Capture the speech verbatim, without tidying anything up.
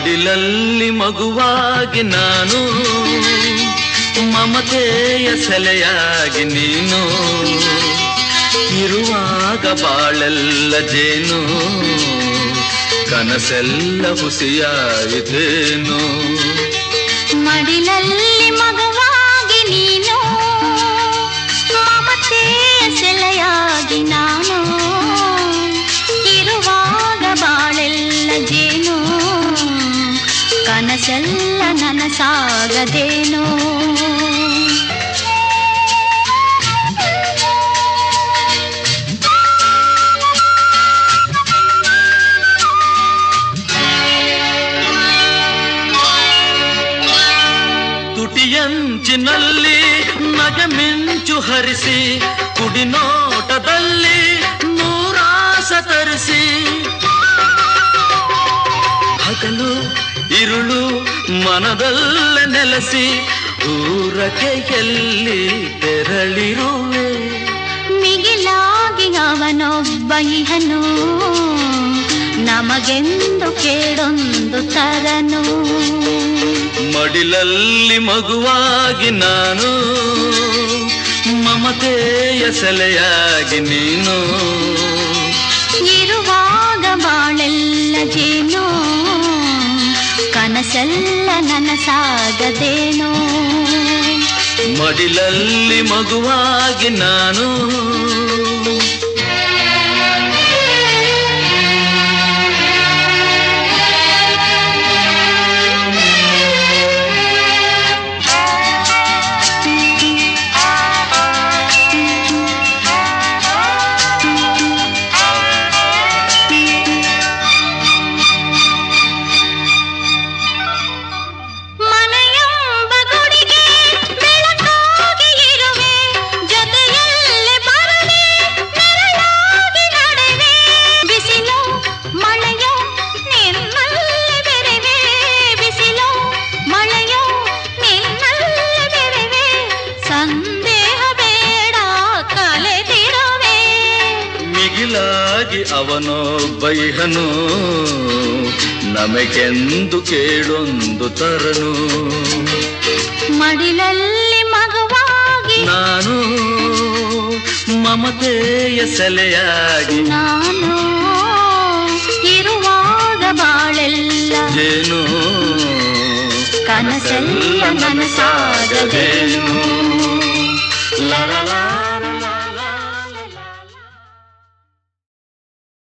ಮಡಿಲಲ್ಲಿ ಮಗುವಾಗಿ ನಾನು, ಮಮತೆಯ ಸೆಲೆಯಾಗಿ ನೀನು, ಇರುವಾಗ ಬಾಳೆಲ್ಲ ಜೇನು, ಕನಸೆಲ್ಲ ಹುಸಿಯಾಯಿತೇನು. ಮಡಿಲಲ್ಲಿ ಮಗುವಾಗಿ ನೀನು, ಮಮತೆಯ ಸೆಲೆಯಾಗಿ ನಾನು, ಇರುವಾಗ ಬಾಳೆಲ್ಲ ಜೇನು, ಕನಸೆಲ್ಲ ನನಸಾಗದೇನು. ತುಟಿಯಂಚಿನಲ್ಲಿ ನಗೆ ಮಿಂಚು ಹರಿಸಿ, ಕುಡಿನೋಟದಲ್ಲಿ ನೂರಾಸ ತರಿಸಿ, ಹಗಲು ಇರುಳು ಮನದಲ್ಲೇ ನೆಲೆಸಿ, ಊರಕ್ಕೆ ಎಲ್ಲಿ ತೆರಳಿರುವೆ. ಮಿಗಿಲಾಗಿ ಅವನೊಬ್ಬ ಇಹನು, ನಮಗೆಂದು ಕೇಳೊಂದು ತರನು. ಮಡಿಲಲ್ಲಿ ಮಗುವಾಗಿ ನಾನು, ಮಮತೆಯ ಸೆಲೆಯಾಗಿ ನೀನು, ಇರುವಾಗ ಬಾಳೆಲ್ಲ ಜೇನು, ಕನಸೆಲ್ಲ ನನಸಾಗದೇನು. ಮಡಿಲಲ್ಲಿ ಮಗುವಾಗಿ ನಾನು. ಮಿಗಿಲಾಗಿ ಅವನೊಬ್ಬ ಇಹನು, ನಮಗೆಂದು ಕೇಳೊಂದು ತರನು. ಮಡಿಲಲ್ಲಿ ಮಗುವಾಗಿ ನಾನು, ಮಮತೆಯ ಸೆಲೆಯಾಗಿ ನಾನು, ಇರುವಾಗ ಬಾಳೆಲ್ಲ ಜೇನು, ಕನಸೆಲ್ಲ ನನಸಾಗದೇನು. ಲಾ ಲಾ ಲಾ.